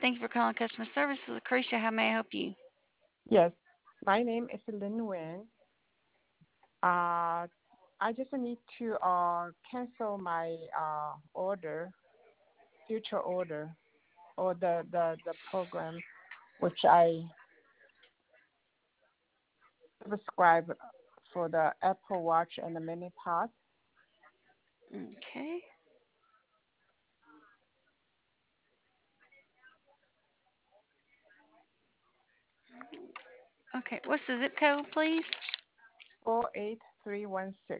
Thank you for calling customer service. This is Lucretia. How may I help you? Yes, my name is Lin Wen. I just need to cancel my future order, or the program which I subscribe for the Apple Watch and the Mini Pod. Okay. Okay. What's the zip code, please? 48316.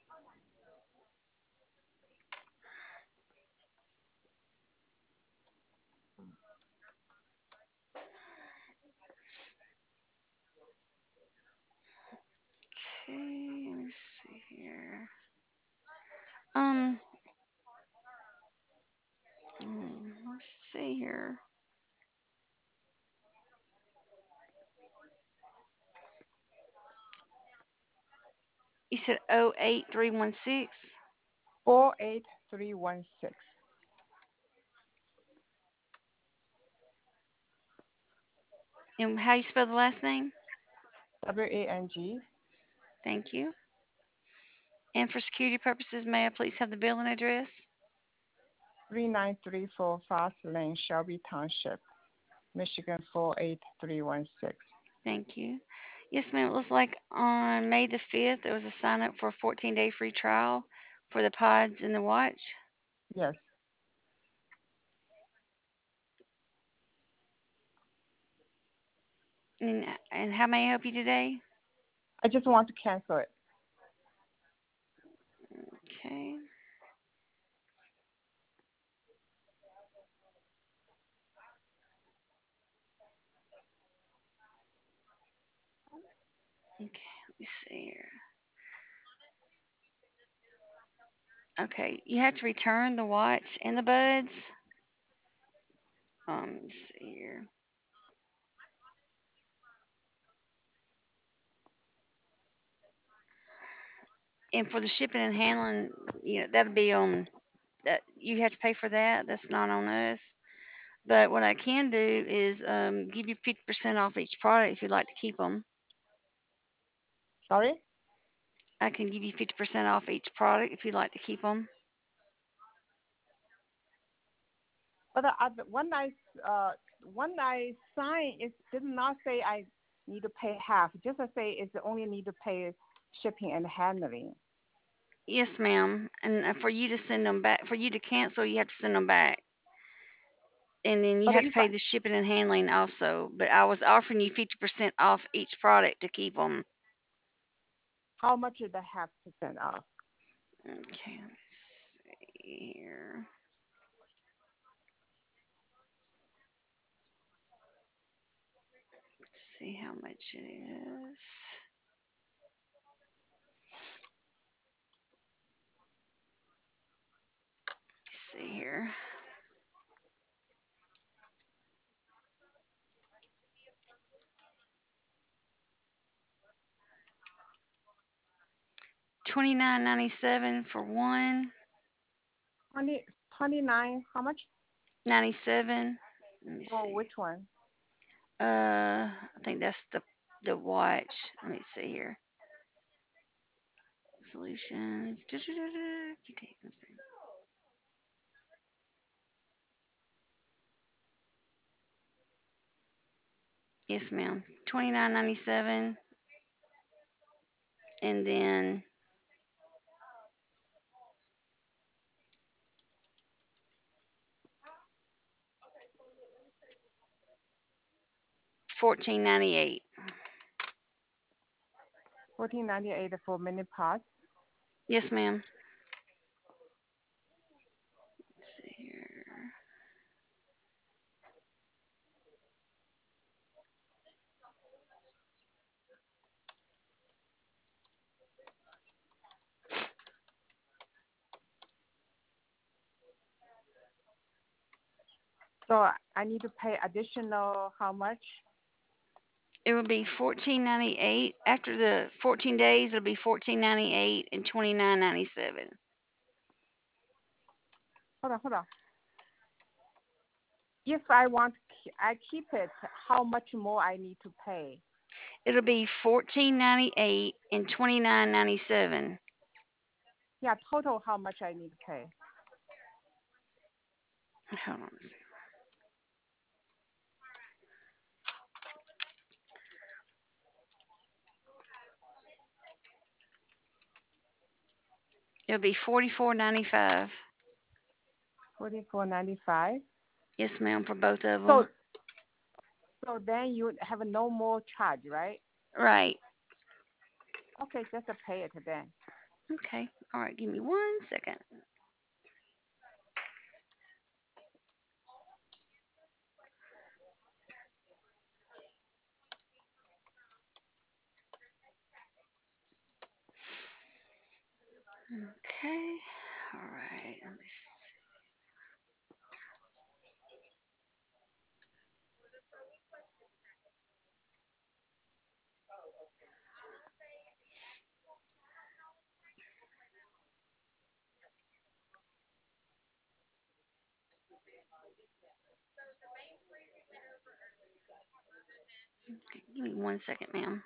Okay. Let me see here. Um. Let's see here. You said 08316. 48316. And how you spell the last name? WANG. Thank you. And for security purposes, may I please have the billing address? 3934 Fast Lane, Shelby Township, Michigan 48316. Thank you. Yes, ma'am. It looks like on May the 5th, there was a sign up for a 14-day free trial for the pods and the watch. Yes, And how may I help you today? I just want to cancel it. Okay. Okay. Let me see here. Okay. You have to return the watch and the buds. Let's see here. And for the shipping and handling, that'll be on that. You have to pay for that. That's not on us. But what I can do is give you 50% off each product if you'd like to keep them. Sorry? I can give you 50% off each product if you'd like to keep them. But when I sign, it did not say I need to pay half. Just to say it's only need to pay shipping and handling. Yes, ma'am. And for you to send them back, for you to cancel, you have to send them back. And then you But have to if pay the shipping and handling also. But I was offering you 50% off each product to keep them. how much is the half percent off? Okay, let's see here. Let's see how much it is. Let's see here. 29.97 for one. 29, how much 97. Let me for see. which one? I think that's the watch. Let me see here. Solutions. Yes, ma'am. 29.97, and then 14.98. 14.98 for mini pots. Yes, ma'am. Let's see here. So I need to pay additional how much? It would be 14.98. After the 14 days, it'll be 14.98 and 29.97. Hold on, hold on. if I want I keep it, how much more I need to pay? It'll be $14.98 and $29.97. Yeah, total how much I need to pay? Hold on. It'll be $44.95. $44.95. Yes, ma'am, for both of So them. so then you have no more charge, right? Right. Okay, just pay it then. Okay. All right. Give me 1 second. Okay. All right. Let me Give me 1 second, ma'am.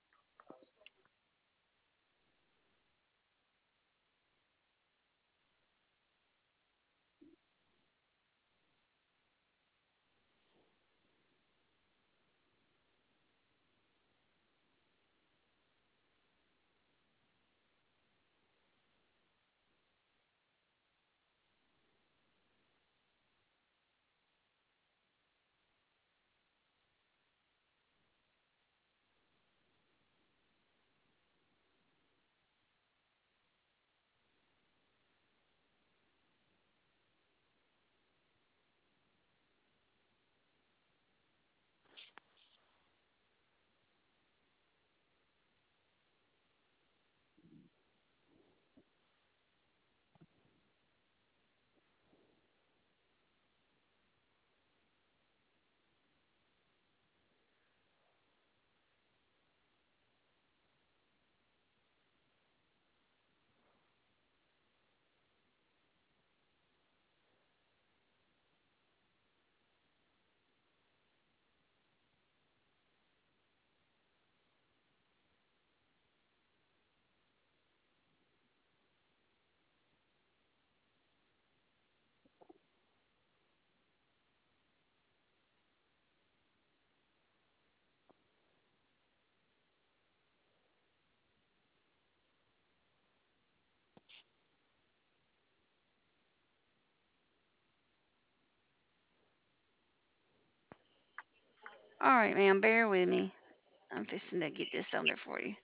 All right, ma'am. Bear with me. I'm fixing to get this on there for you.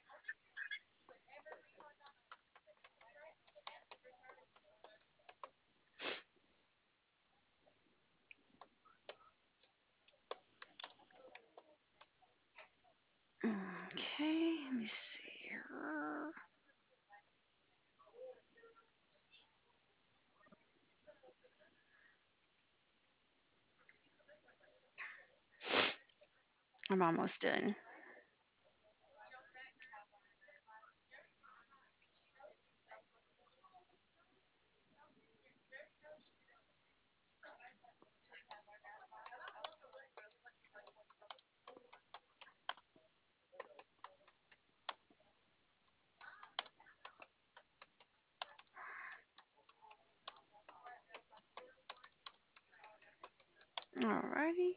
Okay. Let me see here. I'm almost done. All righty.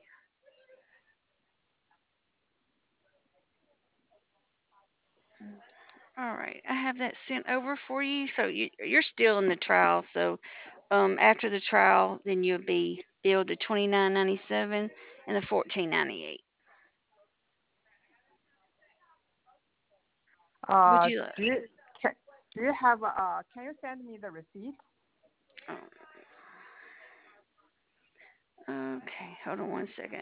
All right. I have that sent over for you. So you're still in the trial. So after the trial, then you'll be billed the 29.97 and the 14.98. Would you like? Do you can, do you have can you send me the receipt? Okay. Hold on 1 second.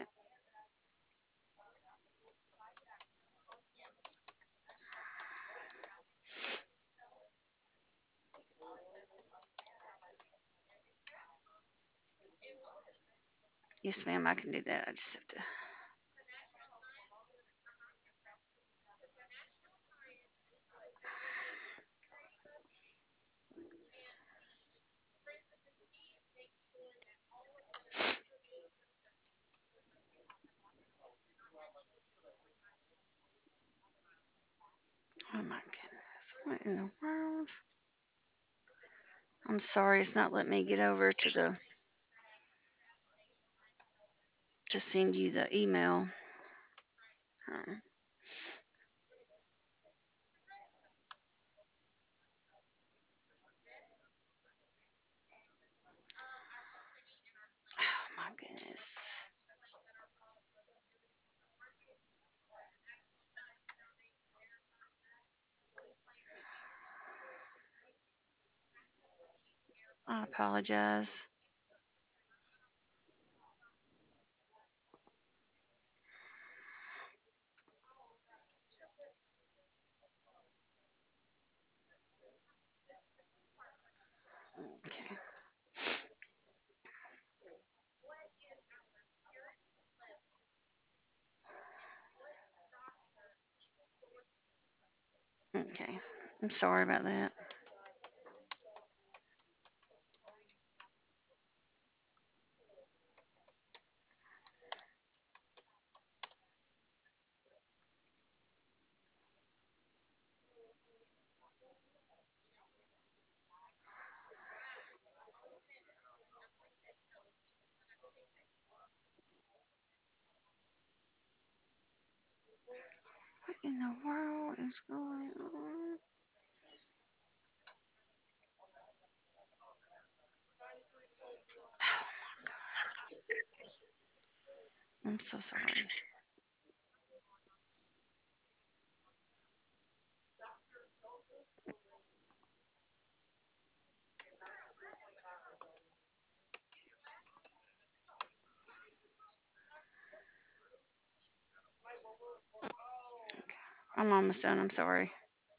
Yes, ma'am. I can do that. I just have to. Oh my goodness. What in the world? I'm sorry, it's not letting me get over to send you the email. Oh my goodness. I apologize. Okay. Okay. I'm sorry about that. What in the world is going on? I'm so sorry. I'm almost done. I'm sorry.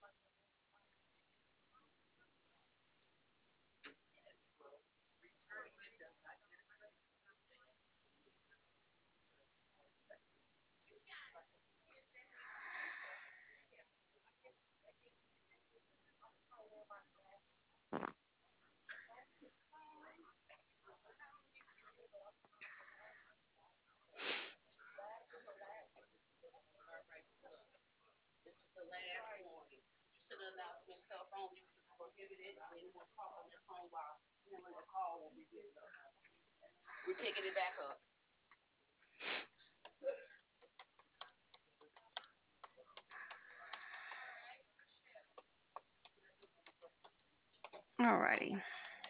Alrighty.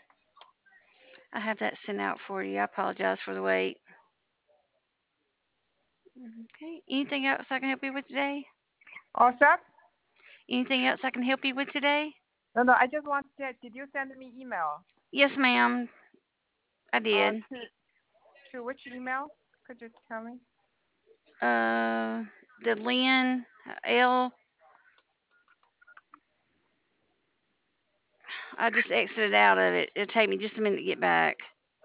I have that sent out for you. I apologize for the wait. Okay. Anything else I can help you with today? All set? Anything else I can help you with today? No, I just want to check. Did you send me email? Yes, ma'am. I did. To which email? Could you tell me? Uh, the Lynn L. I just exited out of it. It'll take me just a minute to get back.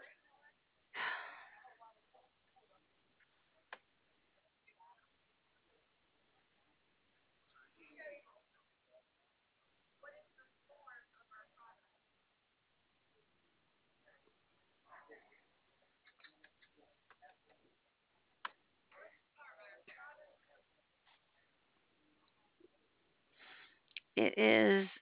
It is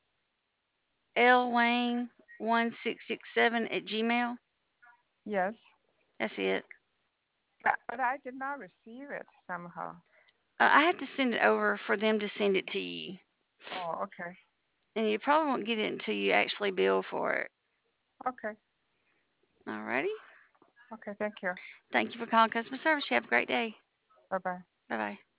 lwayne1667 at Gmail. Yes. That's it. But I did not receive it somehow. I had to send it over for them to send it to you. Oh, okay. And you probably won't get it until you actually bill for it. Okay. Alrighty. Okay, thank you. Thank you for calling customer service. You have a great day. Bye-bye. Bye bye.